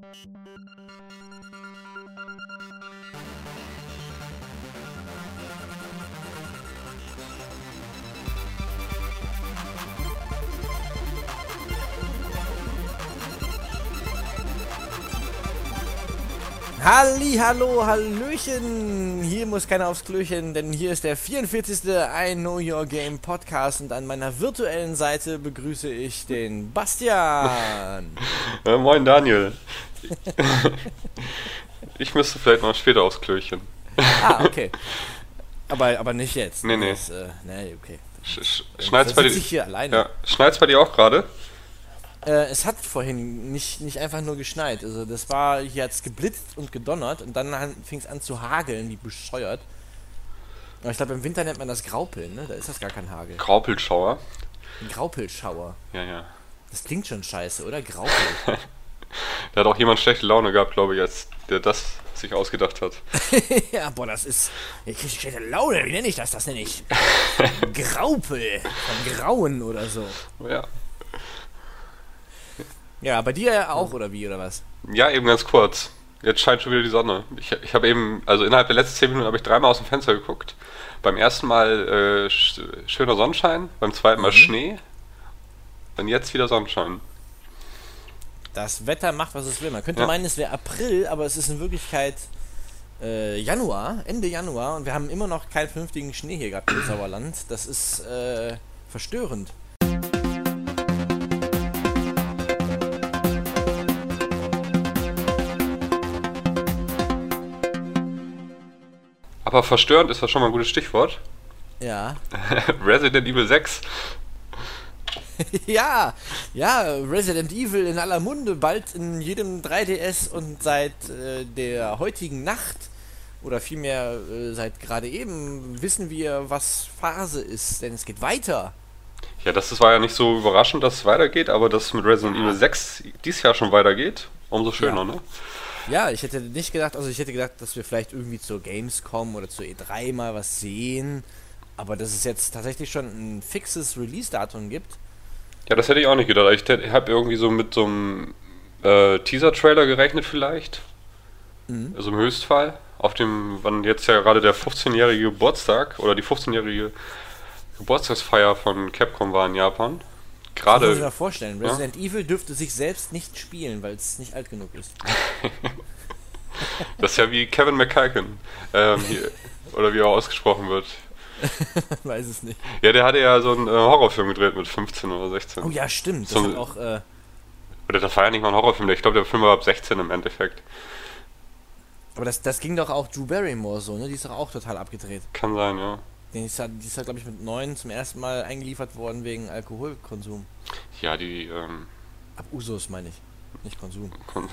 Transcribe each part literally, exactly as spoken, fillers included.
Halli, hallo, hallöchen! Hier muss keiner aufs Klöchen, denn hier ist der vierundvierzigste I Know Your Game Podcast und an meiner virtuellen Seite begrüße ich den Bastian. Ja, moin Daniel. Ich müsste vielleicht noch später aufs Klöchen. Ah, okay. Aber, aber nicht jetzt. Nee, nee. Das, äh, nee, okay. Sch sch schneit's bei dir? Ich hier alleine. Ja. Schneit's bei dir auch gerade? Äh, es hat vorhin nicht, nicht einfach nur geschneit. Also das war, hier hat's geblitzt und gedonnert und dann fing es an zu hageln, wie bescheuert. Aber ich glaube, im Winter nennt man das Graupeln, ne? Da ist das gar kein Hagel. Graupelschauer? Ein Graupelschauer. Ja, ja. Das klingt schon scheiße, oder? Graupel. Da hat auch jemand schlechte Laune gehabt, glaube ich, als der das sich ausgedacht hat. Ja, boah, das ist... Ich krieg schlechte Laune, wie nenne ich das? Das nenne ich Graupel. Von Grauen oder so. Ja. Ja, bei dir auch, oder wie, oder was? Ja, eben ganz kurz. Jetzt scheint schon wieder die Sonne. Ich, ich habe eben, also innerhalb der letzten zehn Minuten habe ich dreimal aus dem Fenster geguckt. Beim ersten Mal äh, sch schöner Sonnenschein, beim zweiten Mal mhm. Schnee. Und jetzt wieder Sonnenschein. Das Wetter macht, was es will. Man könnte ja. meinen, es wäre April, aber es ist in Wirklichkeit äh, Januar, Ende Januar. Und wir haben immer noch keinen vernünftigen Schnee hier gehabt im Sauerland. Das ist äh, verstörend. Aber verstörend ist das schon mal ein gutes Stichwort. Ja. Resident Evil sechs. ja, ja, Resident Evil in aller Munde, bald in jedem drei D S und seit äh, der heutigen Nacht, oder vielmehr äh, seit gerade eben, wissen wir, was Phase ist, denn es geht weiter. Ja, das ist, war ja nicht so überraschend, dass es weitergeht, aber dass es mit Resident Evil sechs dieses Jahr schon weitergeht, umso schöner, ja. ne? Ja, ich hätte nicht gedacht, also ich hätte gedacht, dass wir vielleicht irgendwie zur Gamescom oder zur E drei mal was sehen, aber dass es jetzt tatsächlich schon ein fixes Release-Datum gibt. Ja, das hätte ich auch nicht gedacht. Ich habe irgendwie so mit so einem äh, Teaser-Trailer gerechnet vielleicht, mhm. also im Höchstfall, auf dem, wann jetzt ja gerade der fünfzehnjährige Geburtstag oder die fünfzehnjährige Geburtstagsfeier von Capcom war in Japan. Gerade, das muss ich mir vorstellen. Resident ja? Evil dürfte sich selbst nicht spielen, weil es nicht alt genug ist. Das ist ja wie Kevin McCulkin, ähm, hier, oder wie er ausgesprochen wird. Weiß es nicht. Ja, der hatte ja so einen äh, Horrorfilm gedreht mit fünfzehn oder sechzehn. Oh ja, stimmt. Das so, hat auch, äh, oder das war ja nicht mal ein Horrorfilm, ich glaube, der Film war ab sechzehn im Endeffekt. Aber das, das ging doch auch Drew Barrymore so, ne? Die ist doch auch total abgedreht. Kann sein, ja. Die ist, die ist halt, glaube ich, mit neun zum ersten Mal eingeliefert worden wegen Alkoholkonsum. Ja, die, ähm... Ab Usus, meine ich. Nicht Konsum. Kon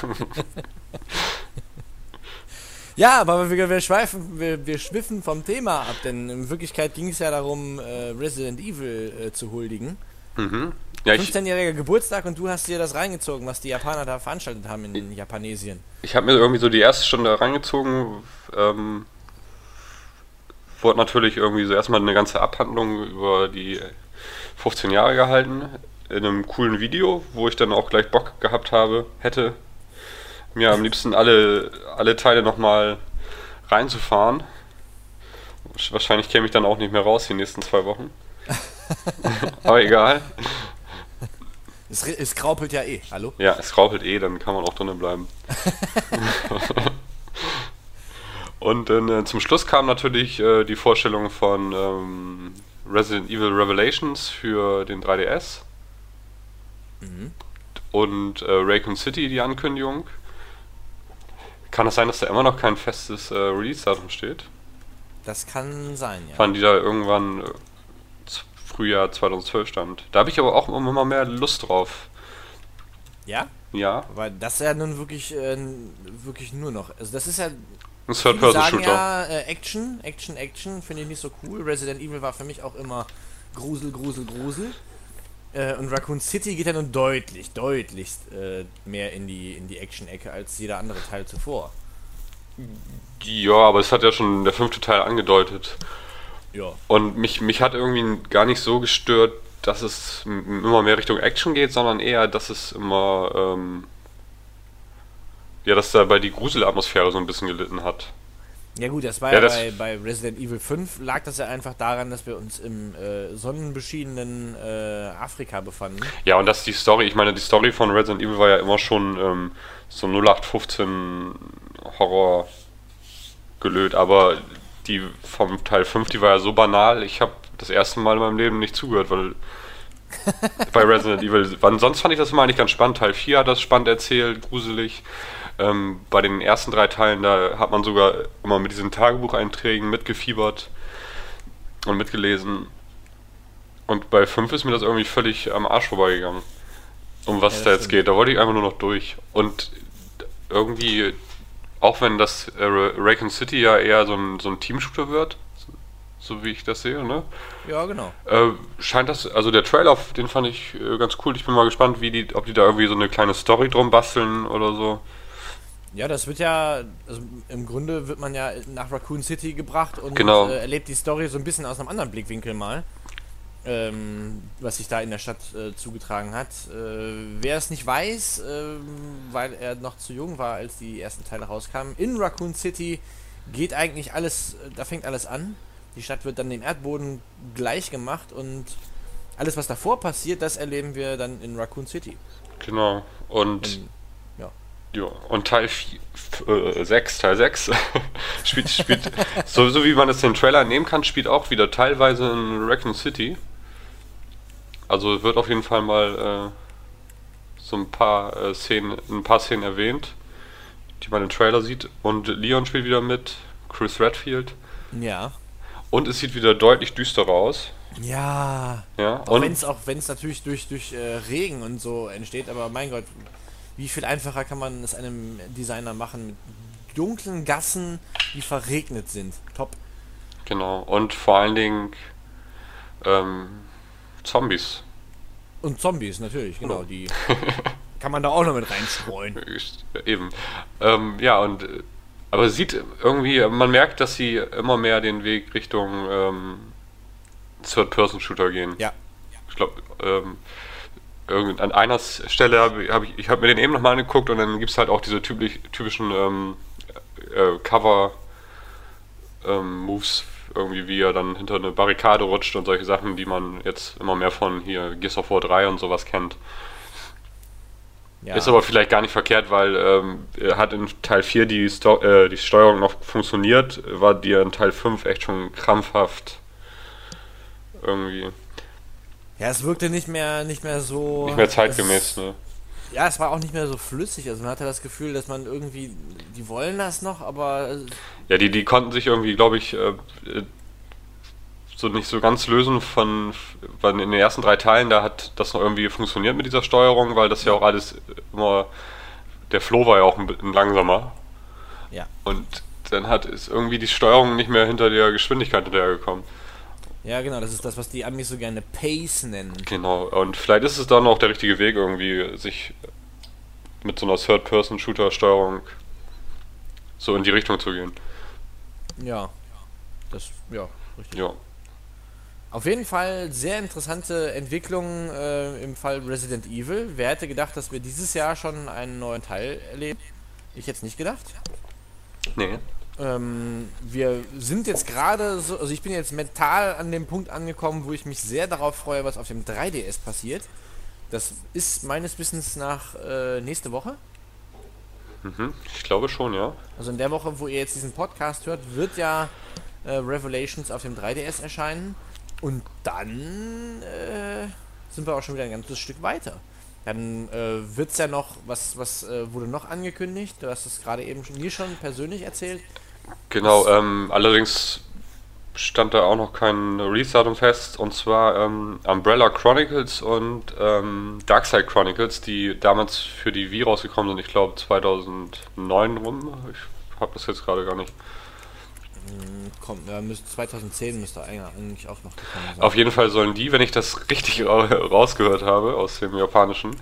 Ja, aber wir, wir schweifen, wir, wir schwiffen vom Thema ab, denn in Wirklichkeit ging es ja darum, äh, Resident Evil äh, zu huldigen. Mhm. Ja, fünfzehnjähriger Geburtstag und du hast dir das reingezogen, was die Japaner da veranstaltet haben in, in Japanesien. Ich habe mir irgendwie so die erste Stunde reingezogen, ähm... wurde natürlich irgendwie so erstmal eine ganze Abhandlung über die fünfzehn Jahre gehalten, in einem coolen Video, wo ich dann auch gleich Bock gehabt habe, hätte, mir am liebsten alle, alle Teile nochmal reinzufahren. Wahrscheinlich käme ich dann auch nicht mehr raus die nächsten zwei Wochen. Aber egal. Es, es graupelt ja eh, hallo? Ja, es graupelt eh, dann kann man auch drinnen bleiben. Und dann, äh, zum Schluss kam natürlich äh, die Vorstellung von ähm, Resident Evil Revelations für den drei D S. Mhm. Und äh, Raccoon City, die Ankündigung. Kann es sein, dass da immer noch kein festes äh, Release-Datum steht? Das kann sein, ja. Wann die da irgendwann äh, Frühjahr zweitausendzwölf stand. Da habe ich aber auch immer mehr Lust drauf. Ja? Ja. Weil das ist ja nun wirklich, äh, wirklich nur noch. Also das ist ja. Ein Third-Person-Shooter. Ja, äh, Action, Action, Action finde ich nicht so cool. Resident Evil war für mich auch immer Grusel, Grusel, Grusel. Äh, und Raccoon City geht ja nun deutlich, deutlichst äh, mehr in die, in die Action-Ecke als jeder andere Teil zuvor. Ja, aber es hat ja schon der fünfte Teil angedeutet. Ja. Und mich, mich hat irgendwie gar nicht so gestört, dass es immer mehr Richtung Action geht, sondern eher, dass es immer ähm, ja, dass dabei die Gruselatmosphäre so ein bisschen gelitten hat. Ja gut, das war Ja, ja, das- bei, bei Resident Evil fünf lag das ja einfach daran, dass wir uns im äh, sonnenbeschienenen äh, Afrika befanden. Ja, und dass die Story, ich meine, die Story von Resident Evil war ja immer schon ähm, so null acht fünfzehn Horror gelöt, aber die vom Teil fünf, die war ja so banal, ich habe das erste Mal in meinem Leben nicht zugehört, weil bei Resident Evil, wann, sonst fand ich das immer eigentlich ganz spannend. Teil vier hat das spannend erzählt, gruselig. Ähm, bei den ersten drei Teilen, da hat man sogar immer mit diesen Tagebucheinträgen mitgefiebert und mitgelesen. Und bei fünf ist mir das irgendwie völlig am Arsch vorbeigegangen. Um was Ja, das da jetzt stimmt. geht. Da wollte ich einfach nur noch durch. Und irgendwie, auch wenn das äh, Raccoon City ja eher so ein, so ein Team-Shooter wird, so wie ich das sehe, ne? Ja, genau. Äh, scheint das, also der Trailer, den fand ich äh, ganz cool. Ich bin mal gespannt, wie die, ob die da irgendwie so eine kleine Story drum basteln oder so. Ja, das wird ja, also im Grunde wird man ja nach Raccoon City gebracht und Genau. äh, erlebt die Story so ein bisschen aus einem anderen Blickwinkel mal, ähm, was sich da in der Stadt äh, zugetragen hat. Äh, wer es nicht weiß, ähm, weil er noch zu jung war, als die ersten Teile rauskamen, in Raccoon City geht eigentlich alles, äh, da fängt alles an. Die Stadt wird dann dem Erdboden gleich gemacht und alles, was davor passiert, das erleben wir dann in Raccoon City. Genau. Und In, ja. ja, und Teil sechs, Teil sechs spielt, spielt so, so wie man es den Trailer nehmen kann, spielt auch wieder teilweise in Raccoon City. Also wird auf jeden Fall mal äh, so ein paar äh, Szenen, ein paar Szenen erwähnt, die man im Trailer sieht. Und Leon spielt wieder mit, Chris Redfield. Ja. Und es sieht wieder deutlich düsterer aus. Ja. Ja, Auch und wenn es auch wenn's natürlich durch, durch äh, Regen und so entsteht, aber mein Gott, wie viel einfacher kann man es einem Designer machen mit dunklen Gassen, die verregnet sind. Top. genau. Und vor allen Dingen ähm, Zombies. Und Zombies natürlich, genau, Oh. die kann man da auch noch mit reinstreuen. Eben. Ähm, ja, und äh, aber es sieht irgendwie, man merkt, dass sie immer mehr den Weg Richtung ähm, Third-Person-Shooter gehen. Ja. Ich glaube, ähm, irgend- an einer S- Stelle habe hab ich, ich habe mir den eben nochmal angeguckt und dann gibt es halt auch diese typisch, typischen ähm, äh, Cover-Moves, irgendwie wie er dann hinter eine Barrikade rutscht und solche Sachen, die man jetzt immer mehr von hier Gears of War drei und sowas kennt. Ja. Ist aber vielleicht gar nicht verkehrt, weil ähm, er hat in Teil vier die, Sto äh, die Steuerung noch funktioniert, war die in Teil fünf echt schon krampfhaft irgendwie ja, es wirkte nicht mehr nicht mehr so nicht mehr zeitgemäß, es, ne? Ja, es war auch nicht mehr so flüssig, also man hatte das Gefühl, dass man irgendwie, die wollen das noch, aber äh, Ja, die, die konnten sich irgendwie, glaube ich, äh, äh, so nicht so ganz lösen von, weil in den ersten drei Teilen, da hat das noch irgendwie funktioniert mit dieser Steuerung, weil das ja auch alles immer, der Flow war ja auch ein bisschen langsamer. ja. Und dann hat ist irgendwie die Steuerung nicht mehr hinter der Geschwindigkeit hinterhergekommen. Ja, genau, das ist das, was die Amis so gerne Pace nennen. Genau, und vielleicht ist es dann auch der richtige Weg, irgendwie sich mit so einer Third-Person-Shooter-Steuerung so in die Richtung zu gehen. Ja. Das, ja, richtig. Ja. Auf jeden Fall sehr interessante Entwicklung äh, im Fall Resident Evil. Wer hätte gedacht, dass wir dieses Jahr schon einen neuen Teil erleben? Ich jetzt nicht gedacht. Nee. Ähm, wir sind jetzt gerade so, also ich bin jetzt mental an dem Punkt angekommen, wo ich mich sehr darauf freue, was auf dem drei D S passiert. Das ist meines Wissens nach äh, nächste Woche. Mhm. Ich glaube schon, ja. Also in der Woche, wo ihr jetzt diesen Podcast hört, wird ja äh, Revelations auf dem drei D S erscheinen. Und dann äh, sind wir auch schon wieder ein ganzes Stück weiter. Dann äh, wird es ja noch, was, was äh, wurde noch angekündigt? Du hast es gerade eben schon, mir schon persönlich erzählt. Genau, ähm, allerdings stand da auch noch kein Release-Datum fest, und zwar ähm, Umbrella Chronicles und ähm, Darkside Chronicles, die damals für die Wii rausgekommen sind, ich glaube zweitausendneun rum. Ich habe das jetzt gerade gar nicht. Kommt, ja, müsste, zweitausendzehn müsste eigentlich auch noch gekommen sein. Auf jeden Fall sollen die, wenn ich das richtig ra- rausgehört habe aus dem Japanischen.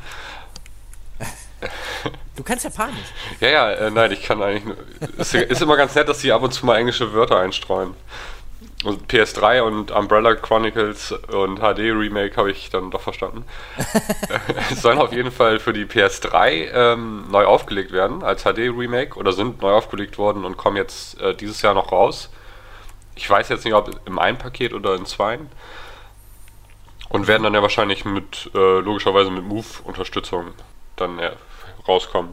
Du kannst Japanisch. Ja, ja, äh, nein, ich kann eigentlich nur. Es ist immer ganz nett, dass die ab und zu mal englische Wörter einstreuen. Und P S drei und Umbrella Chronicles und H D Remake habe ich dann doch verstanden. Es sollen auf jeden Fall für die P S drei ähm, neu aufgelegt werden als H D Remake oder sind neu aufgelegt worden und kommen jetzt äh, dieses Jahr noch raus. Ich weiß jetzt nicht, ob im einen Paket oder in zweien. Und werden dann ja wahrscheinlich mit, äh, logischerweise mit Move-Unterstützung dann äh, rauskommen.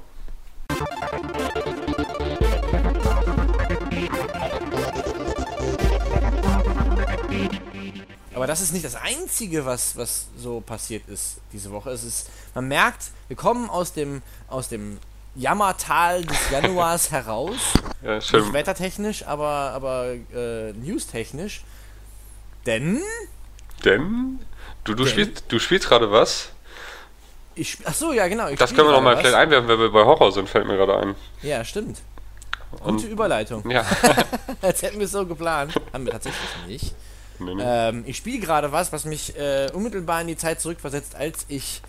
Aber das ist nicht das Einzige, was, was so passiert ist diese Woche. Es ist, man merkt, wir kommen aus dem, aus dem Jammertal des Januars heraus. Ja, schön. Nicht wettertechnisch, aber, aber äh, newstechnisch. Denn... Denn? Du, du, Denn? Spielst, du spielst gerade was? Ich, ach so, ja genau. Ich Das spiele können wir noch mal gerade vielleicht was. einwerfen, wenn wir bei Horror sind, fällt mir gerade ein. Ja, stimmt. Und- Gute Überleitung. Ja. Als hätten wir es so geplant. Haben wir tatsächlich nicht. Nee, nee. Ähm, ich spiele gerade was, was mich äh, unmittelbar in die Zeit zurückversetzt, als ich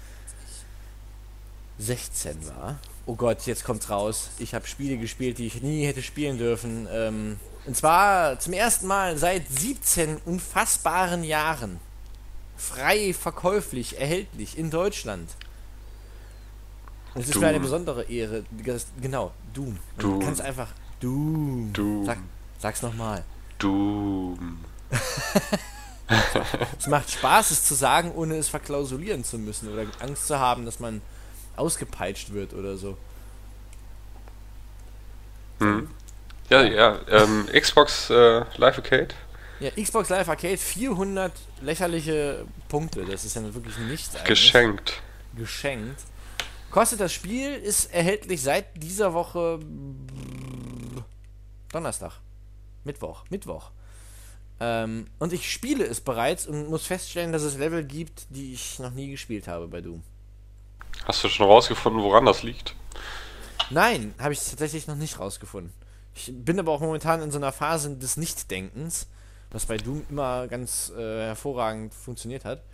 sechzehn war. Oh Gott, jetzt kommt's raus. Ich habe Spiele gespielt, die ich nie hätte spielen dürfen. Ähm, und zwar zum ersten Mal seit siebzehn unfassbaren Jahren. Frei verkäuflich, erhältlich in Deutschland. Und es ist mir eine Doom. besondere Ehre. das- Genau, Doom. Du Doom. kannst einfach Doom. Doom. Sag, sag's nochmal. Doom. Es macht Spaß, es zu sagen, ohne es verklausulieren zu müssen oder Angst zu haben, dass man ausgepeitscht wird oder so. Hm. Ja, ja. Ähm, Xbox äh, Live Arcade. Ja, Xbox Live Arcade, vierhundert lächerliche Punkte. Das ist ja wirklich nichts eigentlich. Geschenkt. Geschenkt. Kostet das Spiel, ist erhältlich seit dieser Woche Donnerstag. Mittwoch. Mittwoch. Ähm, und ich spiele es bereits und muss feststellen, dass es Level gibt, die ich noch nie gespielt habe bei Doom. Hast du schon rausgefunden, woran das liegt? Nein, habe ich tatsächlich noch nicht rausgefunden. Ich bin aber auch momentan in so einer Phase des Nichtdenkens, was bei Doom immer ganz äh, hervorragend funktioniert hat.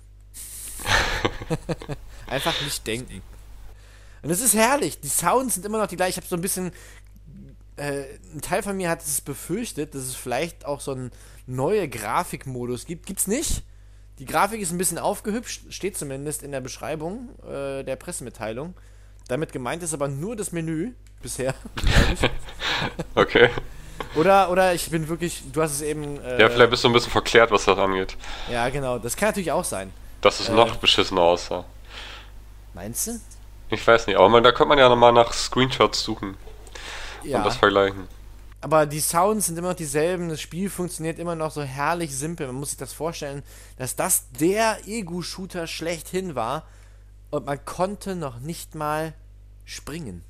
Einfach nicht denken. Und es ist herrlich. Die Sounds sind immer noch die gleichen. Ich habe so ein bisschen... Äh, ein Teil von mir hat es befürchtet, dass es vielleicht auch so einen neuen Grafikmodus gibt. Gibt's nicht. Die Grafik ist ein bisschen aufgehübscht, steht zumindest in der Beschreibung äh, der Pressemitteilung. Damit gemeint ist aber nur das Menü bisher, glaub ich. Okay. Oder, oder ich bin wirklich, du hast es eben... Äh, Ja, vielleicht bist du ein bisschen verklärt, was das angeht. Ja, genau, das kann natürlich auch sein. Dass es Äh. noch beschissener aussah. Meinst du? Ich weiß nicht, aber man, da könnte man ja nochmal nach Screenshots suchen Ja, und das vergleichen. aber die Sounds sind immer noch dieselben, das Spiel funktioniert immer noch so herrlich simpel. Man muss sich das vorstellen, dass das der Ego-Shooter schlechthin war und man konnte noch nicht mal springen.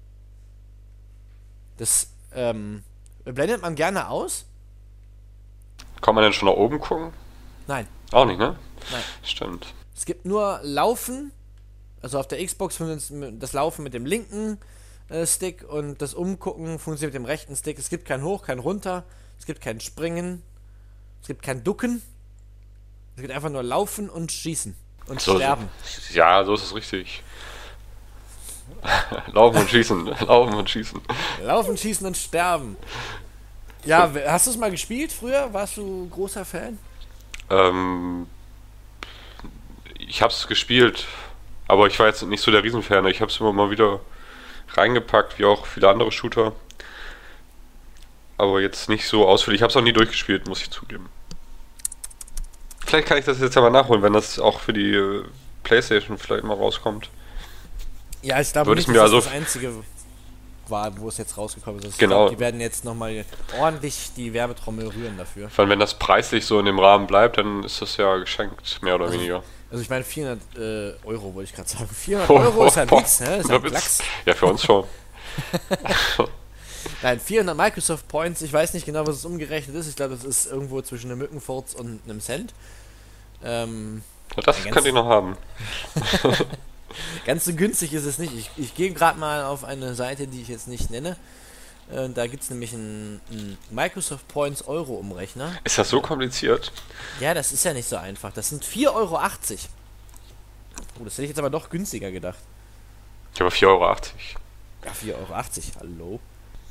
Das, ähm, blendet man gerne aus? Kann man denn schon nach oben gucken? Nein. Auch nicht, ne? Nein. Stimmt. Es gibt nur Laufen, also auf der Xbox funktioniert das Laufen mit dem linken äh, Stick und das Umgucken funktioniert mit dem rechten Stick. Es gibt kein Hoch, kein Runter, es gibt kein Springen, es gibt kein Ducken, es gibt einfach nur Laufen und Schießen und So, Sterben. Ja, so ist es richtig. Laufen und schießen, laufen und schießen. Laufen, Schießen und Sterben. Ja, w- hast du es mal gespielt früher? Warst du großer Fan? Ähm, ich hab's gespielt, aber ich war jetzt nicht so der Riesenfan. Ich hab's immer mal wieder reingepackt, wie auch viele andere Shooter. Aber jetzt nicht so ausführlich. Ich hab's auch nie durchgespielt, muss ich zugeben. Vielleicht kann ich das jetzt aber nachholen, wenn das auch für die äh, PlayStation vielleicht mal rauskommt. Ja, ich glaube Würde nicht, ich dass mir das also- das Einzige war, wo es jetzt rausgekommen ist. Ich Genau. glaub, die werden jetzt nochmal ordentlich die Werbetrommel rühren dafür. Vor allem, wenn das preislich so in dem Rahmen bleibt, dann ist das ja geschenkt, mehr oder Also, weniger. Also ich meine vierhundert äh, Euro, wollte ich gerade sagen. vierhundert Euro ist ein Witz, ne? Ist Ja, ein Klacks. Ja, für uns schon. Nein, vierhundert Microsoft Points, ich weiß nicht genau, was es umgerechnet ist. Ich glaube, das ist irgendwo zwischen einem Mückenfurz und einem Cent. Ähm, Ja, das Ja, ganz- könnt ihr noch haben. ganz so günstig ist es nicht. Ich, ich gehe gerade mal auf eine Seite, die ich jetzt nicht nenne. Äh, da gibt es nämlich einen, einen Microsoft Points Euro Umrechner. Ist das so kompliziert? Ja, das ist ja nicht so einfach. Das sind vier Euro achtzig. Oh, das hätte ich jetzt aber doch günstiger gedacht. Ich habe vier Euro achtzig. Ja, vier Euro achtzig, hallo.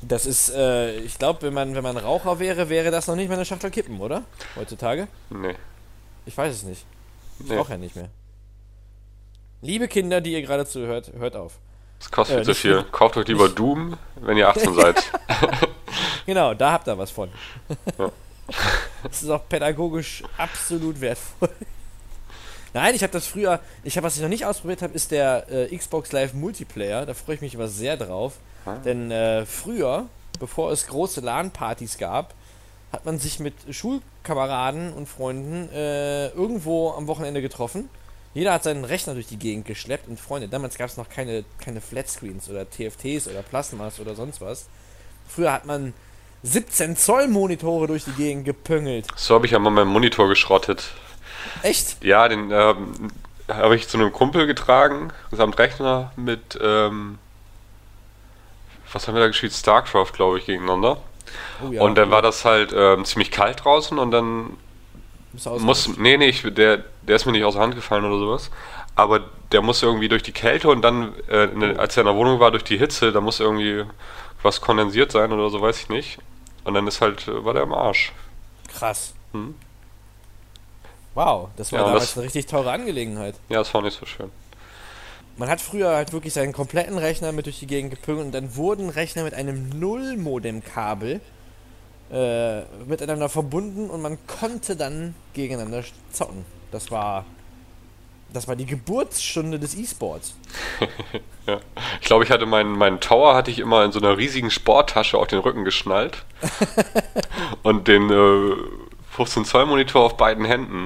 Das ist, äh, ich glaube, wenn man, wenn man Raucher wäre, wäre das noch nicht mal eine Schachtel Kippen, oder? Heutzutage? Nee. Ich weiß es nicht. Ich Nee. rauche ja nicht mehr. Liebe Kinder, die ihr gerade zuhört, hört auf. Das kostet Äh, viel zu nicht- viel. Kauft euch lieber Doom, wenn ihr achtzehn seid. Genau, da habt ihr was von. Ja. Das ist auch pädagogisch absolut wertvoll. Nein, ich habe das früher, ich habe, was ich noch nicht ausprobiert habe, ist der äh, Xbox Live Multiplayer. Da freue ich mich immer sehr drauf. Ah. Denn äh, früher, bevor es große LAN-Partys gab, hat man sich mit Schulkameraden und Freunden äh, irgendwo am Wochenende getroffen. Jeder hat seinen Rechner durch die Gegend geschleppt und Freunde, damals gab es noch keine, keine Flatscreens oder T F Ts oder Plasmas oder sonst was. Früher hat man siebzehn Zoll Monitore durch die Gegend gepüngelt. So habe ich ja mal meinen Monitor geschrottet. Echt? Ja, den ähm, habe ich zu einem Kumpel getragen, samt Rechner mit, ähm, was haben wir da gespielt? StarCraft, glaube ich, gegeneinander. Oh ja. Und dann war das halt ähm, ziemlich kalt draußen und dann Muss aus- muss, nee, nee, ich, der, der ist mir nicht aus der Hand gefallen oder sowas. Aber der musste irgendwie durch die Kälte und dann, äh, ne, als er in der Wohnung war, durch die Hitze, da muss irgendwie was kondensiert sein oder so, weiß ich nicht. Und dann ist halt, äh, war der am Arsch. Krass. Hm? Wow, das war Ja, und damals das- eine richtig teure Angelegenheit. Ja, das war nicht so schön. Man hat früher halt wirklich seinen kompletten Rechner mit durch die Gegend gepüngelt und dann wurden Rechner mit einem Null-Modem-Kabel äh, miteinander verbunden und man konnte dann gegeneinander zocken. Das war das war die Geburtsstunde des E-Sports. Ja. Ich glaube, ich hatte meinen, meinen Tower hatte ich immer in so einer riesigen Sporttasche auf den Rücken geschnallt. Und den äh, fünfzehn Zoll Monitor auf beiden Händen.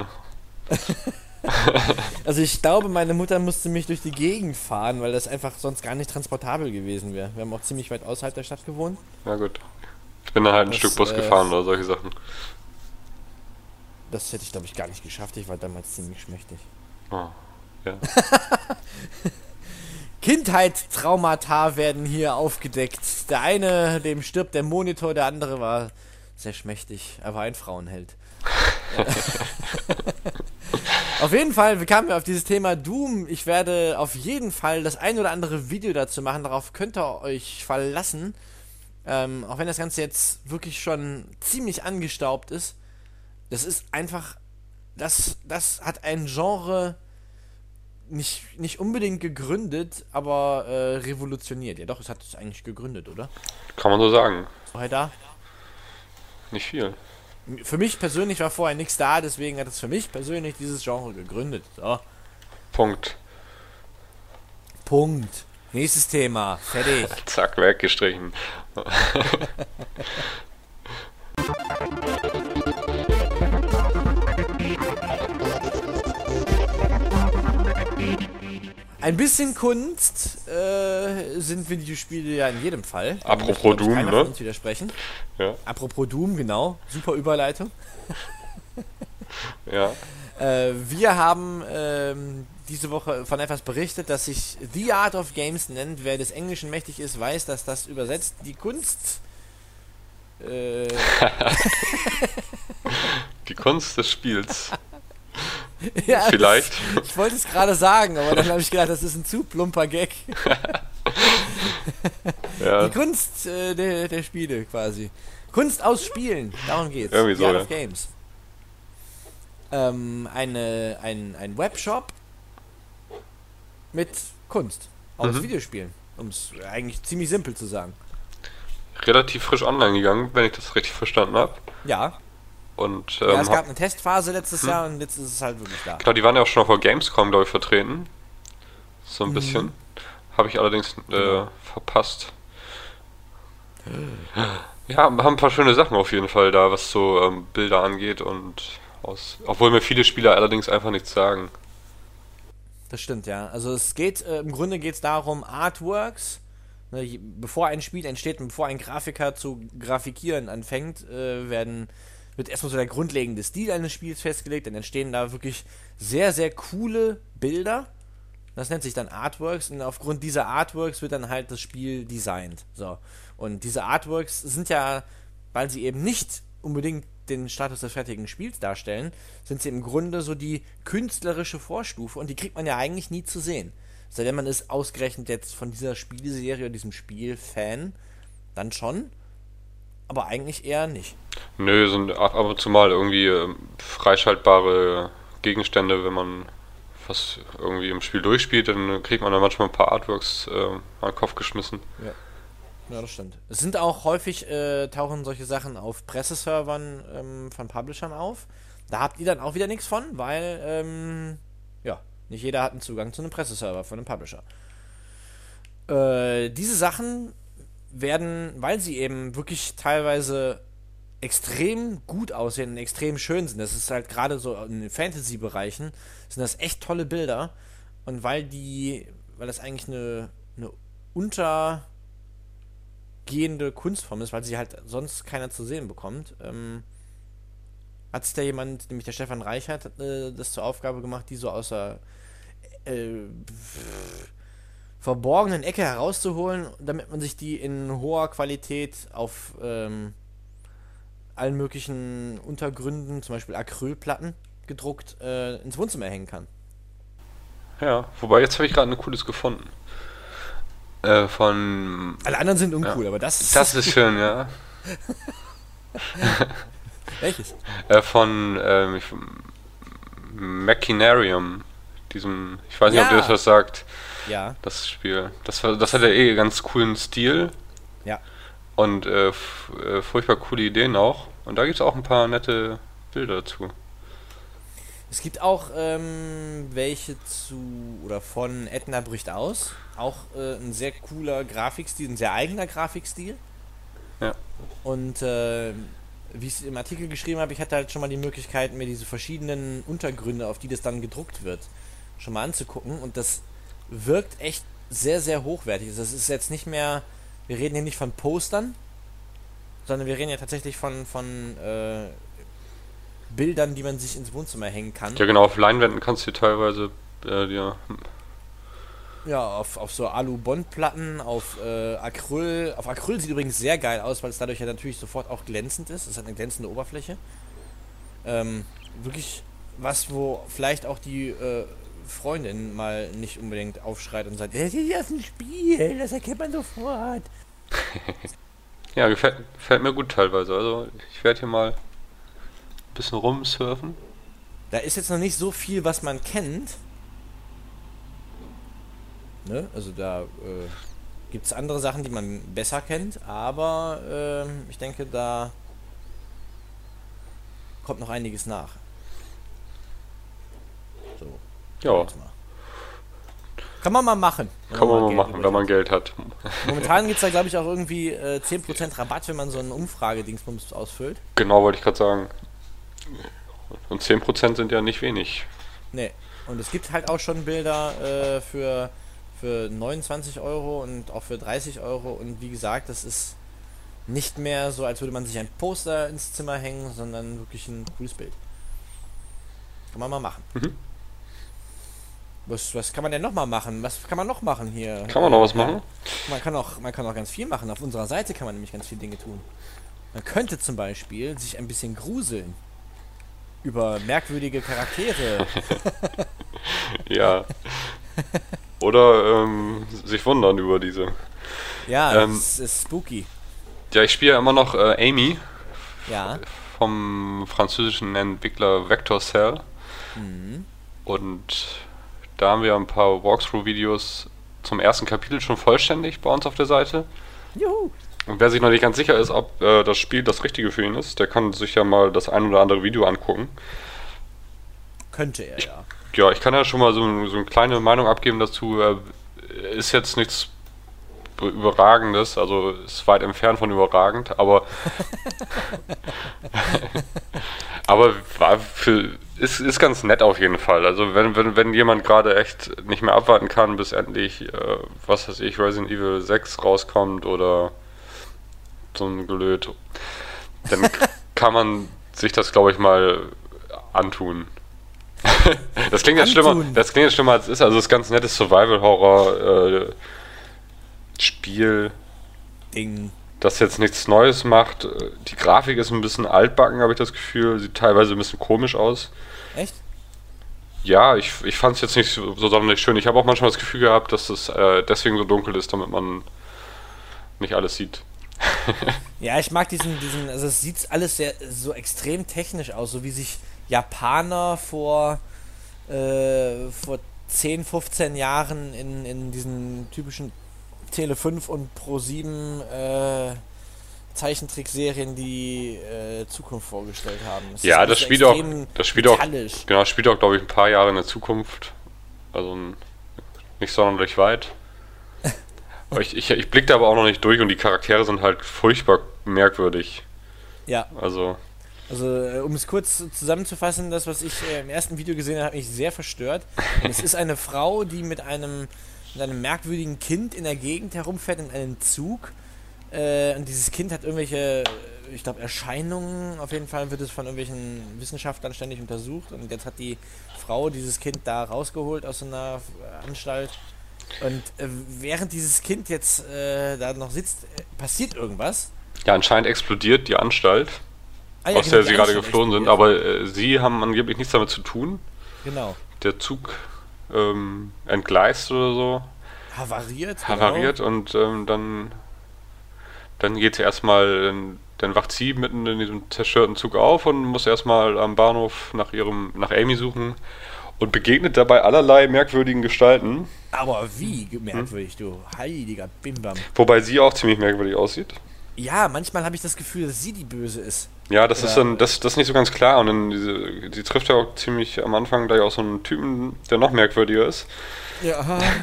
Also ich glaube, meine Mutter musste mich durch die Gegend fahren, weil das einfach sonst gar nicht transportabel gewesen wäre. Wir haben auch ziemlich weit außerhalb der Stadt gewohnt. Ja gut. Ich bin dann halt ein Das, Stück Bus äh, gefahren oder solche Sachen. Das hätte ich, glaube ich, gar nicht geschafft. Ich war damals ziemlich schmächtig. Oh, ja. Kindheitstraumata werden hier aufgedeckt. Der eine, dem stirbt der Monitor, der andere war sehr schmächtig. Er war ein Frauenheld. Auf jeden Fall, wir kamen auf dieses Thema Doom. Ich werde auf jeden Fall das ein oder andere Video dazu machen. Darauf könnt ihr euch verlassen. Ähm, auch wenn das Ganze jetzt wirklich schon ziemlich angestaubt ist. Das ist einfach, das, das hat ein Genre nicht, nicht unbedingt gegründet, aber äh, revolutioniert. Ja doch, es hat es eigentlich gegründet, oder? Kann man so sagen. Vorher da? Nicht viel. Für mich persönlich war vorher nichts da, deswegen hat es für mich persönlich dieses Genre gegründet. So, Punkt. Punkt. Nächstes Thema. Fertig. Zack, weggestrichen. Ein bisschen Kunst äh, sind Videospiele ja in jedem Fall. Da Apropos möchte, glaub ich, Doom, keiner ne? von uns widersprechen. Ja. Apropos Doom, genau. Super Überleitung. Ja. Äh, wir haben ähm, diese Woche von etwas berichtet, das sich The Art of Games nennt. Wer des Englischen mächtig ist, weiß, dass das übersetzt die Kunst. Äh, Die Kunst des Spiels. ja, Vielleicht. Das, ich wollte es gerade sagen, aber dann habe ich gedacht, das ist ein zu plumper Gag. Ja. Die Kunst äh, der, der Spiele quasi. Kunst aus Spielen, darum geht's. Irgendwie The so, Art ja. of Games. Ähm, eine, ein, ein Webshop mit Kunst aus Mhm. Videospielen. Um es eigentlich ziemlich simpel zu sagen. Relativ frisch online gegangen, wenn ich das richtig verstanden habe. Ja, Und ähm, ja es hab- gab eine Testphase letztes Hm. Jahr und jetzt ist es halt wirklich da. Genau, die waren ja auch schon auf der Gamescom, glaube ich, vertreten. So ein Mhm. bisschen. Habe ich allerdings äh, Genau. verpasst. Ja, haben ein paar schöne Sachen auf jeden Fall da, was so ähm, Bilder angeht und aus. Obwohl mir viele Spieler allerdings einfach nichts sagen. Das stimmt, ja. Also es geht, äh, im Grunde geht es darum, Artworks, ne, je- bevor ein Spiel entsteht und bevor ein Grafiker zu grafikieren anfängt, äh, werden, wird erstmal so der grundlegende Stil eines Spiels festgelegt, dann entstehen da wirklich sehr, sehr coole Bilder. Das nennt sich dann Artworks und aufgrund dieser Artworks wird dann halt das Spiel designt. So. Und diese Artworks sind ja, weil sie eben nicht unbedingt den Status des fertigen Spiels darstellen, sind sie im Grunde so die künstlerische Vorstufe und die kriegt man ja eigentlich nie zu sehen. Sei denn man ist ausgerechnet jetzt von dieser Spielserie oder diesem Spiel Fan, dann schon, aber eigentlich eher nicht. Nö, sind ab ab und zu mal irgendwie ähm, freischaltbare Gegenstände, wenn man was irgendwie im Spiel durchspielt, dann kriegt man da manchmal ein paar Artworks äh, an den Kopf geschmissen. Ja. Ja, das stimmt. Es sind auch häufig, äh, tauchen solche Sachen auf Presseservern ähm, von Publishern auf. Da habt ihr dann auch wieder nichts von, weil, ähm, ja, nicht jeder hat einen Zugang zu einem Presseserver von einem Publisher. Äh, diese Sachen werden, weil sie eben wirklich teilweise extrem gut aussehen und extrem schön sind, das ist halt gerade so in den Fantasy-Bereichen, sind das echt tolle Bilder. Und weil die, weil das eigentlich eine, eine unter gehende Kunstform ist, weil sie halt sonst keiner zu sehen bekommt, ähm, hat sich da jemand, nämlich der Stefan Reichert, hat, äh, das zur Aufgabe gemacht, die so aus der äh, verborgenen Ecke herauszuholen, damit man sich die in hoher Qualität auf ähm, allen möglichen Untergründen, zum Beispiel Acrylplatten, gedruckt, äh, ins Wohnzimmer hängen kann. Ja, wobei jetzt habe ich gerade ein cooles gefunden. Äh, von. Alle anderen sind uncool, Ja. aber das ist... Das ist schön, ja. Welches? Äh, von ähm, ich- Machinarium. Diesem. Ich weiß nicht, ob Ja. dir das was sagt, Ja, das Spiel. Das, war, das hat ja eh ganz coolen Stil ja. und äh, f- äh, furchtbar coole Ideen auch. Und da gibt es auch ein paar nette Bilder dazu. Es gibt auch ähm, welche zu oder von Edna bricht aus. Auch äh, ein sehr cooler Grafikstil, ein sehr eigener Grafikstil. Ja. Und äh, wie ich es im Artikel geschrieben habe, ich hatte halt schon mal die Möglichkeit, mir diese verschiedenen Untergründe, auf die das dann gedruckt wird, schon mal anzugucken. Und das wirkt echt sehr, sehr hochwertig. Das ist jetzt nicht mehr, wir reden hier nicht von Postern, sondern wir reden ja tatsächlich von, von äh, Bildern, die man sich ins Wohnzimmer hängen kann. Ja, genau, auf Leinwänden kannst du teilweise äh, dir. Ja, auf, auf so Alu-Bond-Platten, auf äh, Acryl. Auf Acryl sieht übrigens sehr geil aus, weil es dadurch ja natürlich sofort auch glänzend ist. Es hat eine glänzende Oberfläche. Ähm, wirklich was, wo vielleicht auch die äh, Freundin mal nicht unbedingt aufschreit und sagt, das ist ja ein Spiel, das erkennt man sofort. Ja, gefällt, gefällt mir gut teilweise. Also ich werde hier mal ein bisschen rumsurfen. Da ist jetzt noch nicht so viel, was man kennt. Ne? Also da äh, gibt es andere Sachen, die man besser kennt, aber ähm, ich denke, da kommt noch einiges nach. So, Ja, jetzt mal. Kann man mal machen. wenn kann man mal Geld machen, übrig wenn man hat. Geld hat. Momentan gibt es da, glaube ich, auch irgendwie äh, zehn Prozent Rabatt, wenn man so einen Umfragedingsbums ausfüllt. Genau, wollte ich gerade sagen. Und zehn Prozent sind ja nicht wenig. Nee. Und es gibt halt auch schon Bilder äh, für, für neunundzwanzig Euro und auch für dreißig Euro. Und wie gesagt, das ist nicht mehr so, als würde man sich ein Poster ins Zimmer hängen, sondern wirklich ein cooles Bild. Kann man mal machen. Mhm. Was, was kann man denn noch mal machen? Was kann man noch machen hier? Kann man noch was machen? Man kann auch, man kann auch ganz viel machen. Auf unserer Seite kann man nämlich ganz viele Dinge tun. Man könnte zum Beispiel sich ein bisschen gruseln über merkwürdige Charaktere. Ja. Oder ähm, sich wundern über diese. Ja, Ähm, es ist spooky. Ja, ich spiele ja immer noch äh, Amy Ja. vom französischen Entwickler Vector Cell. Mhm. Und da haben wir ein paar Walkthrough-Videos zum ersten Kapitel schon vollständig bei uns auf der Seite. Juhu. Und wer sich noch nicht ganz sicher ist, ob äh, das Spiel das Richtige für ihn ist, der kann sich ja mal das ein oder andere Video angucken. Könnte er, ja. Ja, ich kann ja schon mal so, so eine kleine Meinung abgeben dazu. Äh, ist jetzt nichts be- Überragendes, also ist weit entfernt von überragend, aber aber war für, ist, ist ganz nett auf jeden Fall. Also wenn, wenn, wenn jemand gerade echt nicht mehr abwarten kann, bis endlich, äh, was weiß ich, Resident Evil sechs rauskommt oder so ein Gelöt, dann k- kann man sich das, glaube ich, mal antun. Das klingt jetzt schlimmer, Antun. das klingt jetzt schlimmer als es ist. Also es ist ganz nettes Survival-Horror äh, Spiel, Ding. das jetzt nichts Neues macht. Die Grafik ist ein bisschen altbacken, habe ich das Gefühl. Sieht teilweise ein bisschen komisch aus. Echt? Ja, ich, ich fand es jetzt nicht so, so sonderlich schön. Ich habe auch manchmal das Gefühl gehabt, dass es äh, deswegen so dunkel ist, damit man nicht alles sieht. Ja, ich mag diesen, diesen, also es sieht alles sehr so extrem technisch aus, so wie sich Japaner vor, äh, vor zehn, fünfzehn Jahren in, in diesen typischen Tele fünf und Pro sieben äh, Zeichentrickserien die äh, Zukunft vorgestellt haben. Es ist Ja, alles das so spielt auch, extrem das spielt auch, metallisch. genau, das spielt auch, glaube ich, ein paar Jahre in der Zukunft. Also n- nicht sonderlich weit. Aber ich, ich, ich blicke da aber auch noch nicht durch und die Charaktere sind halt furchtbar merkwürdig. Ja, Also, also äh, um es kurz zusammenzufassen, das, was ich äh, im ersten Video gesehen habe, hat mich sehr verstört. Und es ist eine Frau, die mit einem, mit einem merkwürdigen Kind in der Gegend herumfährt, in einem Zug. Äh, und dieses Kind hat irgendwelche, äh, ich glaube, Erscheinungen. Auf jeden Fall wird es von irgendwelchen Wissenschaftlern ständig untersucht. Und jetzt hat die Frau dieses Kind da rausgeholt aus so einer äh, Anstalt. Und äh, während dieses Kind jetzt äh, da noch sitzt, äh, passiert irgendwas. ja, anscheinend explodiert die Anstalt, Ah ja, aus genau, der die sie gerade Anstalt geflohen sind, explodiert. aber äh, sie haben angeblich nichts damit zu tun. Genau. Der Zug ähm, entgleist oder so, Havariert, genau. havariert und ähm, dann, dann geht sie erstmal, ähm, dann wacht sie mitten in diesem zerstörten Zug auf und muss erstmal am Bahnhof nach ihrem, nach Amy suchen und begegnet dabei allerlei merkwürdigen Gestalten, Aber wie merkwürdig, du heiliger Bimbam. wobei sie auch ziemlich merkwürdig aussieht. Ja, manchmal habe ich das Gefühl, dass sie die Böse ist. Ja, das ist Oder, dann, das, das ist nicht so ganz klar und dann diese, sie trifft ja auch ziemlich am Anfang gleich auch so einen Typen, der noch merkwürdiger ist, ja,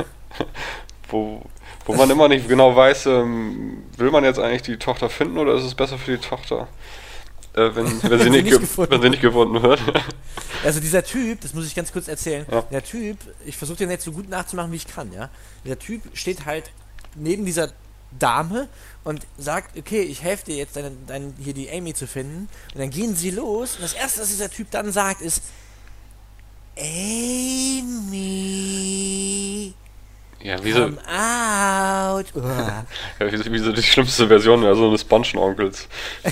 wo, wo man immer nicht genau weiß, ähm, will man jetzt eigentlich die Tochter finden oder ist es besser für die Tochter, äh, wenn, wenn, sie nicht nicht ge gefunden wenn sie nicht gefunden wird. also dieser Typ, das muss ich ganz kurz erzählen, Ja. der Typ, ich versuche den jetzt so gut nachzumachen, wie ich kann, ja. Der Typ steht halt neben dieser Dame und sagt, okay, ich helfe dir jetzt, deine, deine, hier die Amy zu finden. Und dann gehen sie los und das Erste, was dieser Typ dann sagt, ist Amy, Ja, wie so, come out. Uah. ja, wie, so- wie so die schlimmste Version ja, so eines Bunchen-Onkels.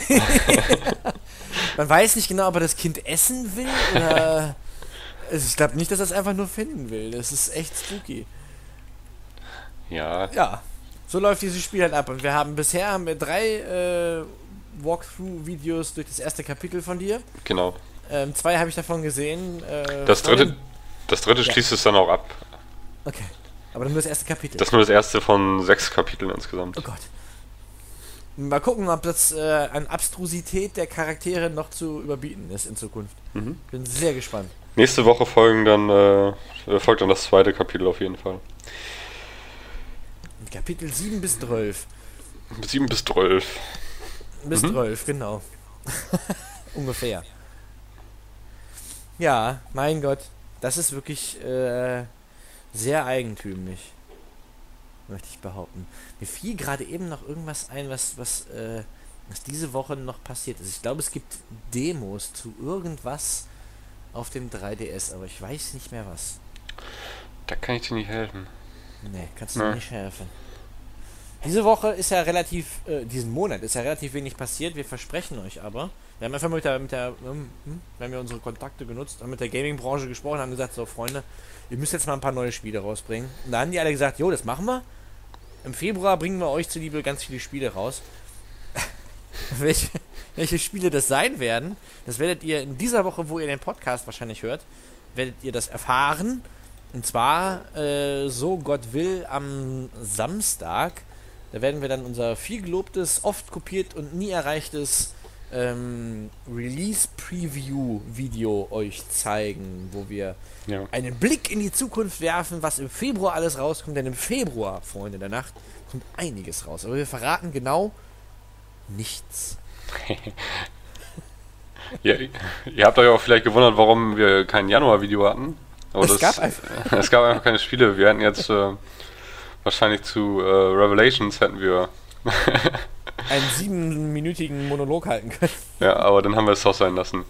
Man weiß nicht genau, ob er das Kind essen will oder... Also ich glaube nicht, dass er es einfach nur finden will. Das ist echt spooky. Ja, Ja, so läuft dieses Spiel halt ab. Und wir haben bisher haben wir drei äh, Walkthrough-Videos durch das erste Kapitel von dir. genau. Ähm, zwei habe ich davon gesehen. Äh, Das vor dritte, dem- das dritte Ja. schließt es dann auch ab. Okay, aber dann nur das erste Kapitel. Das ist nur das erste von sechs Kapiteln insgesamt. Oh Gott. Mal gucken, ob das äh, an Abstrusität der Charaktere noch zu überbieten ist in Zukunft. Mhm. Bin sehr gespannt. Nächste Woche folgen dann, äh, folgt dann das zweite Kapitel auf jeden Fall. Kapitel sieben bis zwölf. sieben bis zwölf. Bis Mhm. zwölf, genau. Ungefähr. Ja, mein Gott. Das ist wirklich äh, sehr eigentümlich. Möchte ich behaupten. Mir fiel gerade eben noch irgendwas ein, was, was, äh, was diese Woche noch passiert ist. Ich glaube, es gibt Demos zu irgendwas auf dem drei D S, aber ich weiß nicht mehr was. Da kann ich dir nicht helfen. Nee, kannst du Nee. mir nicht helfen. Diese Woche ist ja relativ, äh, diesen Monat ist ja relativ wenig passiert. Wir versprechen euch aber. Wir haben einfach mit der, mit der, ähm, hm, wenn wir unsere Kontakte genutzt, haben mit der Gaming-Branche gesprochen, haben gesagt, so Freunde, ihr müsst jetzt mal ein paar neue Spiele rausbringen. Und da haben die alle gesagt, jo, das machen wir. Im Februar bringen wir euch zuliebe ganz viele Spiele raus. welche, welche Spiele das sein werden, das werdet ihr in dieser Woche, wo ihr den Podcast wahrscheinlich hört, werdet ihr das erfahren. Und zwar, äh, so Gott will, am Samstag. Da werden wir dann unser viel gelobtes, oft kopiert und nie erreichtes ähm, Release-Preview-Video euch zeigen, wo wir Ja. einen Blick in die Zukunft werfen, was im Februar alles rauskommt. Denn im Februar, Freunde der Nacht, kommt einiges raus. Aber wir verraten genau nichts. Ja, ihr habt euch auch vielleicht gewundert, warum wir kein Januar-Video hatten. Aber Es das, gab einfach- es gab einfach keine Spiele. Wir hätten jetzt äh, wahrscheinlich zu äh, Revelations hätten wir. Einen siebenminütigen Monolog halten können. Ja, aber dann haben wir es auch sein lassen.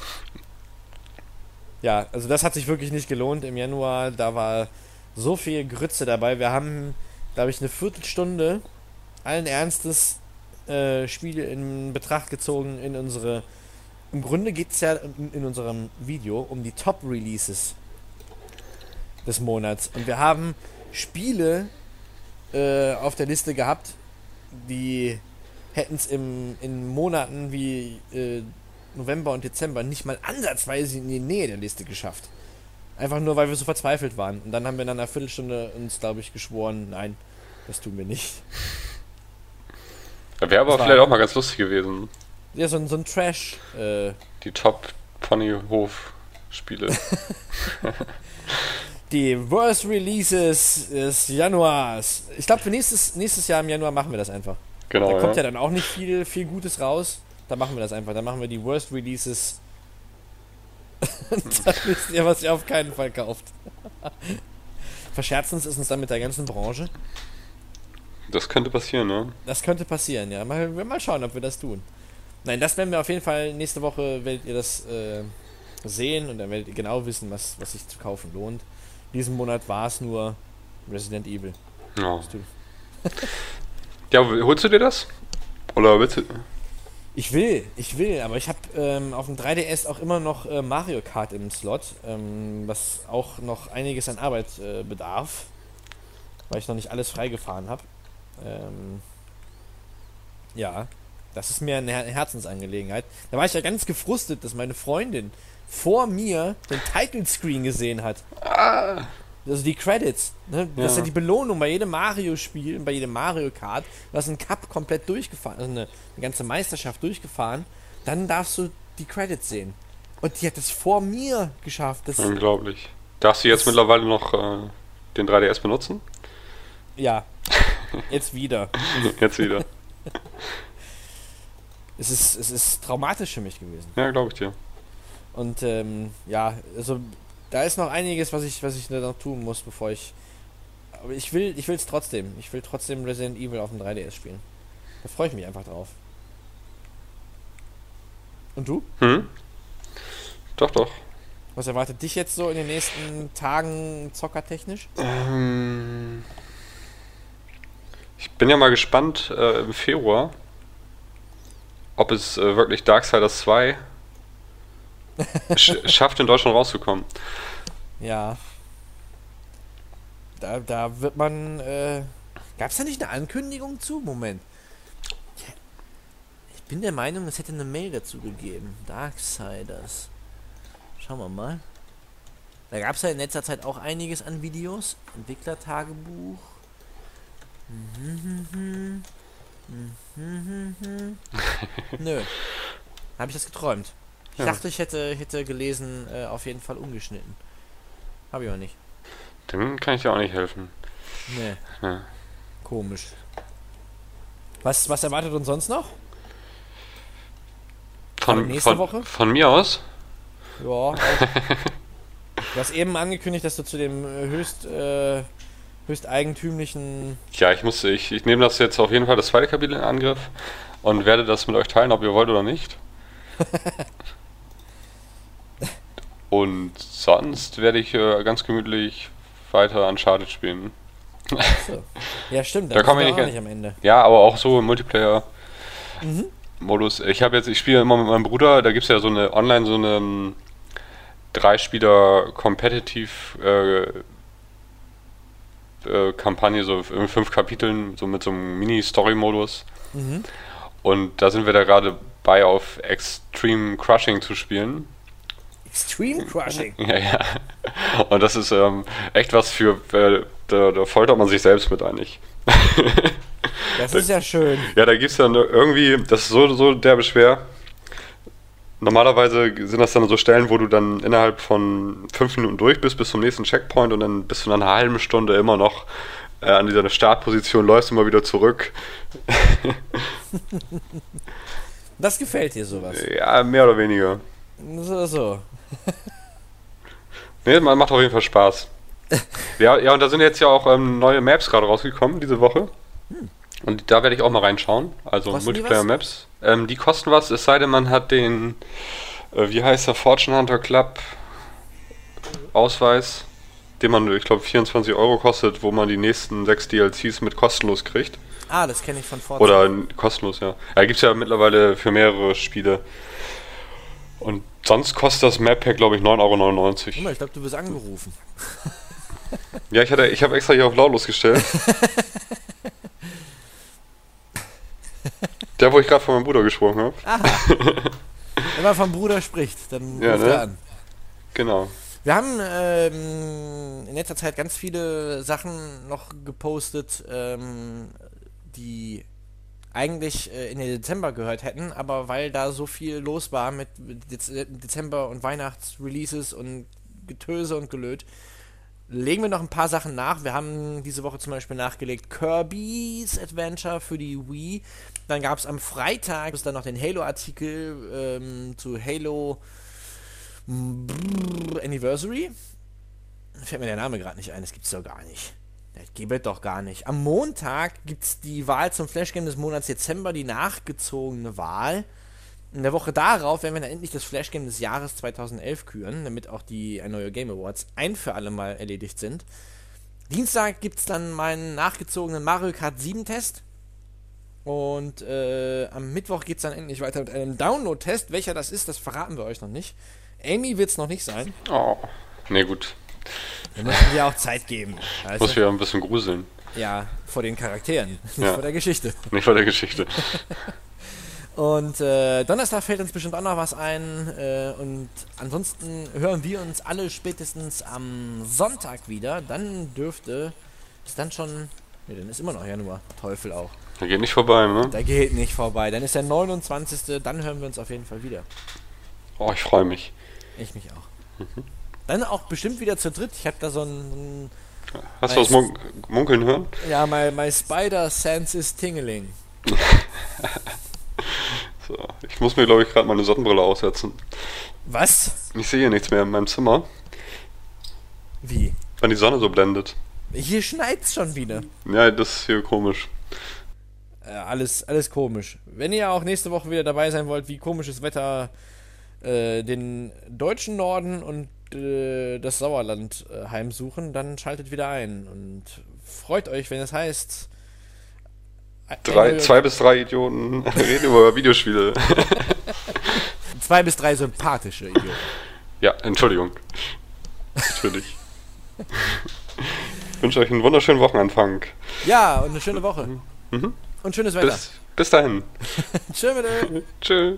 Ja, also das hat sich wirklich nicht gelohnt im Januar. Da war so viel Grütze dabei. Wir haben, glaube ich, eine Viertelstunde allen Ernstes äh, Spiele in Betracht gezogen in unsere... Im Grunde geht es ja in, in unserem Video um die Top-Releases des Monats. Und wir haben Spiele äh, auf der Liste gehabt, die hätten es in Monaten wie äh, November und Dezember nicht mal ansatzweise in die Nähe der Liste geschafft. Einfach nur, weil wir so verzweifelt waren. Und dann haben wir in einer Viertelstunde uns, glaube ich, geschworen, nein, das tun wir nicht. Wäre aber vielleicht auch mal ganz lustig gewesen. Ja, so ein, so ein Trash. Äh, Die Top-Ponyhof-Spiele. Die Worst Releases des Januars. Ich glaube, für nächstes, nächstes Jahr im Januar machen wir das einfach. Genau. Da kommt ja. ja dann auch nicht viel, viel Gutes raus. Da machen wir das einfach. Da machen wir die Worst Releases. Dann wisst ihr, was ihr auf keinen Fall kauft. Verscherzen es uns dann mit der ganzen Branche? Das könnte passieren, ne? Das könnte passieren, ja. Mal, mal schauen, ob wir das tun. Nein, das werden wir auf jeden Fall. Nächste Woche werdet ihr das äh, sehen und dann werdet ihr genau wissen, was, was sich zu kaufen lohnt. Diesen Monat war es nur Resident Evil. Oh. Ja, holst du dir das? Oder willst du? Ich will, ich will, aber ich habe ähm, auf dem drei D S auch immer noch äh, Mario Kart im Slot, ähm, was auch noch einiges an Arbeit äh, bedarf, weil ich noch nicht alles freigefahren habe. Ähm, ja, das ist mir eine Her- Herzensangelegenheit. Da war ich ja ganz gefrustet, dass meine Freundin vor mir den Title Screen gesehen hat. Ah. Also die Credits, ne? Das Ja. ist ja die Belohnung bei jedem Mario-Spiel, bei jedem Mario Kart. Du hast einen Cup komplett durchgefahren, also eine, eine ganze Meisterschaft durchgefahren, dann darfst du die Credits sehen. Und die hat das vor mir geschafft. Das, Unglaublich. Darfst du jetzt mittlerweile noch äh, den drei D S benutzen? ja, jetzt wieder. Jetzt wieder. Es ist, es ist traumatisch für mich gewesen. Ja, glaube ich dir. Und ähm, ja, also da ist noch einiges, was ich, was ich noch tun muss, bevor ich. Aber ich will, ich will es trotzdem. Ich will trotzdem Resident Evil auf dem drei D S spielen. Da freue ich mich einfach drauf. Und du? Hm? Doch, doch. Was erwartet dich jetzt so in den nächsten Tagen zockertechnisch? Ähm, ich bin ja mal gespannt äh, im Februar, ob es äh, wirklich Darksiders zwei sch- schafft, in Deutschland rauszukommen. Ja. Da, da wird man. Äh, Gab es da nicht eine Ankündigung zu? Moment. Ich bin der Meinung, es hätte eine Mail dazu gegeben. Darksiders. Schauen wir mal. Da gab es ja in letzter Zeit auch einiges an Videos. Entwicklertagebuch. Mhm, mhm, mhm, mhm. Nö. Habe ich das geträumt. Ich Ja. dachte, ich hätte, hätte gelesen, äh, auf jeden Fall ungeschnitten. Habe ich aber nicht. Dann kann ich dir auch nicht helfen. Nee. Ja. Komisch. Was, was erwartet uns sonst noch? Aber Von, nächste von, Woche? von mir aus? Ja. Auch. Du hast eben angekündigt, dass du zu dem äh, höchst, äh, höchst eigentümlichen... Ja, ich muss, ich, ich nehme das jetzt auf jeden Fall das zweite Kapitel in Angriff und werde das mit euch teilen, ob ihr wollt oder nicht. Und sonst werde ich äh, ganz gemütlich weiter Uncharted spielen. So. Ja, stimmt. Da Da kommen kommen wir wir auch nicht nicht am Ende. Ja, aber auch so im Multiplayer Mhm. Modus. Ich habe jetzt, ich spiele immer mit meinem Bruder, da gibt es ja so eine online so eine ähm, Drei-Spieler Competitive äh, äh, Kampagne, so in fünf Kapiteln, so mit so einem Mini-Story-Modus. Mhm. Und da sind wir da gerade bei, auf Extreme Crushing zu spielen. Extreme Crushing. Ja, ja. Und das ist ähm, echt was für, äh, da, da foltert man sich selbst mit eigentlich. Das ist ja schön. Ja, da gibt's dann irgendwie, das ist so, so derbe schwer. Normalerweise sind das dann so Stellen, wo du dann innerhalb von fünf Minuten durch bist, bis zum nächsten Checkpoint und dann bist du nach einer halben Stunde immer noch äh, an dieser Startposition, läufst immer wieder zurück. Das gefällt dir sowas. Ja, mehr oder weniger. So, so. Nee, man macht auf jeden Fall Spaß. Ja, ja, und da sind jetzt ja auch ähm, neue Maps gerade rausgekommen diese Woche. Hm. Und da werde ich auch mal reinschauen. Also Kosten die Multiplayer-Maps. Ähm, die kosten was, es sei denn, man hat den, äh, wie heißt der, Fortune Hunter Club Ausweis, den man, ich glaube, vierundzwanzig Euro kostet, wo man die nächsten sechs D L Cs mit kostenlos kriegt. Ah, das kenne ich von Forza. Oder n- kostenlos, ja. Ja, gibt es ja mittlerweile für mehrere Spiele. Und sonst kostet das Map-Pack, glaube ich, neun Euro neunundneunzig. Guck mal, ich glaube, du wirst angerufen. Ja, ich, hatte, ich habe extra hier auf lautlos gestellt. Der, wo ich gerade von meinem Bruder gesprochen habe. Aha. Wenn man vom Bruder spricht, dann Ja, ruft ne? er an. Genau. Wir haben ähm, in letzter Zeit ganz viele Sachen noch gepostet, ähm, die eigentlich äh, in den Dezember gehört hätten, aber weil da so viel los war mit Dez Dezember und Weihnachtsreleases und Getöse und Gelöt, legen wir noch ein paar Sachen nach. Wir haben diese Woche zum Beispiel nachgelegt Kirby's Adventure für die Wii. Dann gab es am Freitag dann noch den Halo-Artikel ähm, zu Halo Anniversary. Fällt mir der Name gerade nicht ein, das gibt's doch gar nicht. Das gibt es doch gar nicht. Am Montag gibt's die Wahl zum Flashgame des Monats Dezember, die nachgezogene Wahl. In der Woche darauf werden wir dann endlich das Flashgame des Jahres zweitausendelf küren, damit auch die neue Game Awards ein für alle Mal erledigt sind. Dienstag gibt's dann meinen nachgezogenen Mario Kart sieben Test. Und äh, am Mittwoch geht's dann endlich weiter mit einem Download-Test. Welcher das ist, das verraten wir euch noch nicht. Amy wird's noch nicht sein. Oh, ne gut. Wir müssen dir auch Zeit geben. Also, Muss wieder ein bisschen gruseln. ja, vor den Charakteren, nicht Ja. vor der Geschichte. Nicht vor der Geschichte. Und äh, Donnerstag fällt uns bestimmt auch noch was ein. Äh, und ansonsten hören wir uns alle spätestens am Sonntag wieder. Dann dürfte es dann schon... Ne, dann ist immer noch Januar. Teufel auch. Der geht nicht vorbei, ne? Da geht nicht vorbei. Dann ist der neunundzwanzigste Dann hören wir uns auf jeden Fall wieder. Oh, ich freue mich. Ich mich auch. Mhm. Dann auch bestimmt wieder zu dritt. Ich habe da so ein... Hast du was Mun munkeln hören? Ja, my, my spider sense is tingling. So, ich muss mir, glaube ich, gerade meine Sonnenbrille aussetzen. Was? Ich sehe hier nichts mehr in meinem Zimmer, Wie? wenn die Sonne so blendet. Hier schneit's schon wieder. Ja, das ist hier komisch. Äh, alles, alles komisch. Wenn ihr auch nächste Woche wieder dabei sein wollt, wie komisches Wetter äh, den deutschen Norden und äh, das Sauerland äh, heimsuchen, dann schaltet wieder ein und freut euch, wenn es heißt... Drei, zwei bis drei Idioten reden über Videospiele. Zwei bis drei sympathische Idioten. Ja, Entschuldigung. Natürlich. Ich wünsche euch einen wunderschönen Wochenanfang. Ja, und eine schöne Woche. Mhm. Und schönes Wetter. Bis, bis dahin. Tschö, bitte. Tschö.